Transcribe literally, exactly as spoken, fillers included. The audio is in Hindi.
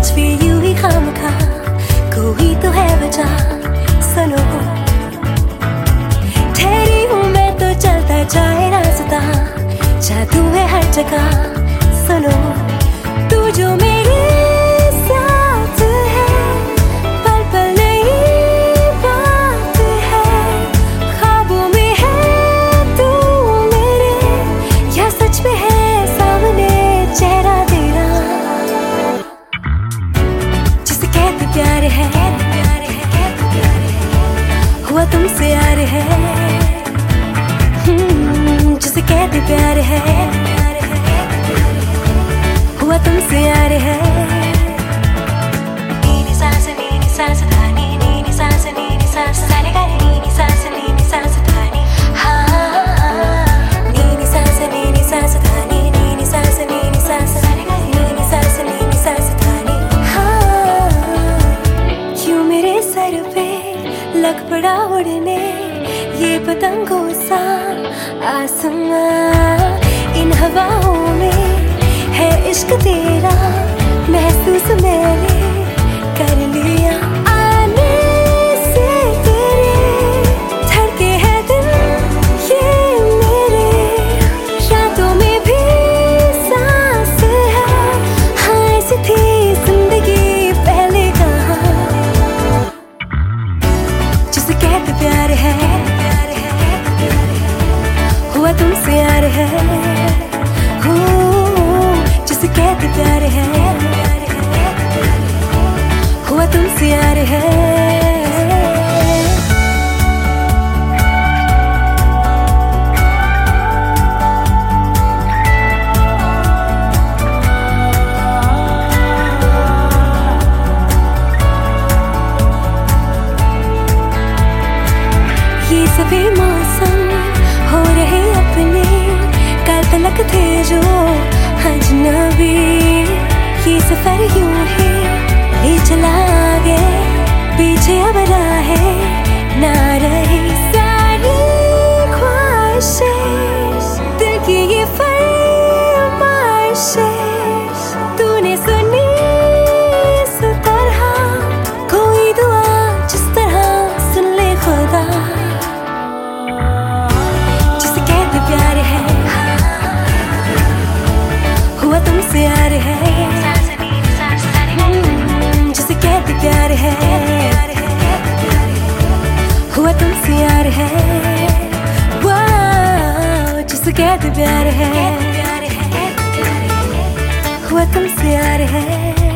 आज भी यूं ही खामखा कोई तो है वजह सुनो ठहरी हूँ मैं तो चलता जाए रास्ता जादू है हर जगह सुनो तू जो मेरे साथ है पल पल नई बात है ख्वाबों में है तू मेरे या सच में है सामने चेहरा तेरा जिसे कहते प्यार है हुआ तुमसे यार है जिसे कहते प्यार है हुआ तुमसे यार है नीनी सांस नीनी सांस धानी नीनी सांस नीनी सांस सारे गाने नीनी सांस नीनी सांस धानी हाँ नीनी सांस नीनी सांस धानी नीनी सांस नीनी सांस सारे गाने नीनी सांस नीनी सांस धानी हाँ क्यों मेरे सर पे लग पड़ा उड़ने ये पतंगों सा आसमां इन हवाओं में है इश्क तेरा महसूस मैंने कर लिया आने से तेरे धड़के है दिल ये मेरे रातों में भी सांस है हाँ ऐसी थी जिंदगी पहले कहाँ जिसे कहते प्यार है हुआ तुमसे यार है हो जिसे कहते प्यार है हुआ तुमसे यार है ये सभी मौसम हो रहे अपने कल तलक थे जो अजनबी ये सफर यूं ही ले चला आगे पीछे अब राहें ना रही सारी ख्वाहिशें दिल की ये फरमाइशें तूने सुनी इस तरह कोई दुआ जिस तरह सुन ले खुदा प्यार है हुआ तुमसे यार है जिसे कहते प्यार है हुआ तुमसे यार है वाह जिसे कहते प्यार है हुआ तुमसे यार है।